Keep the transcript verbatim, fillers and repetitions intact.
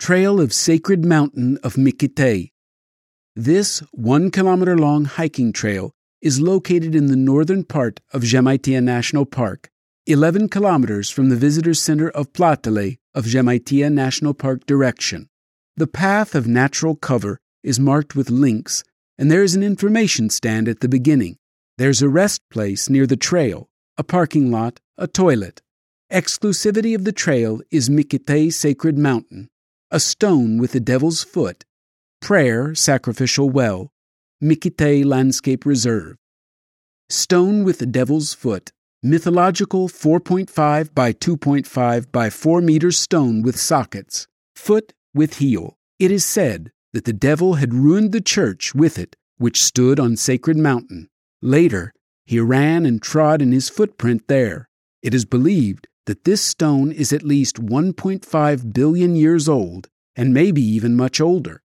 Trail of Sacred Mountain of Mikitay. This one-kilometer-long hiking trail is located in the northern part of Jamaitia National Park, eleven kilometers from the visitor center of Platale of Jamaitia National Park direction. The path of natural cover is marked with links, and there is an information stand at the beginning. There's a rest place near the trail, a parking lot, a toilet. Exclusivity of the trail is Mikitay Sacred Mountain, a stone with the devil's foot, prayer sacrificial well, Mikitay Landscape Reserve. Stone with the devil's foot, mythological four point five by two point five by four meter stone with sockets, foot with heel. It is said that the devil had ruined the church with it, which stood on Sacred Mountain. Later, he ran and trod in his footprint there. It is believed that this stone is at least one point five billion years old, and maybe even much older.